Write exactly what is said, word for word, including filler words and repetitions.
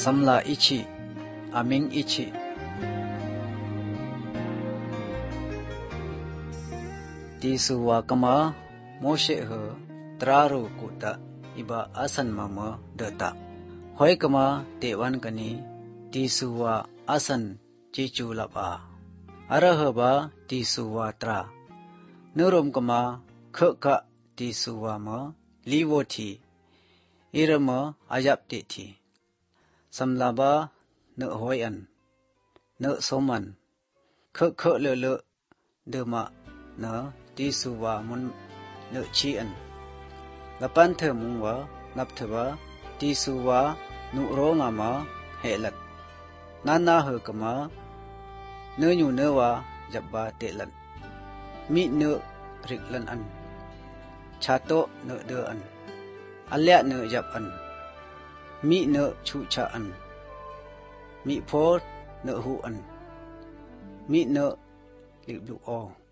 samla ichi aming ichi ti suwa kama Moshe he traru kuta iba asan mama data hoi kama tewan kani ti suwa asan cicu lapa arah ba ti suwa tra nurum kama khka ti suwa ma liwoti irama ayap te thi samlaba ne hoyan ne soman khk khk le le dema na ti suwa mun ne chi an lapan the mungwa ngap thwa ti suwa nu ro nga ma helat nana he kama ne nyu ne wa jabba te lan mi ne rik lan an chato ne de an alya ne jab an mi ne chu cha an mi pho ne hu an mi ne li du o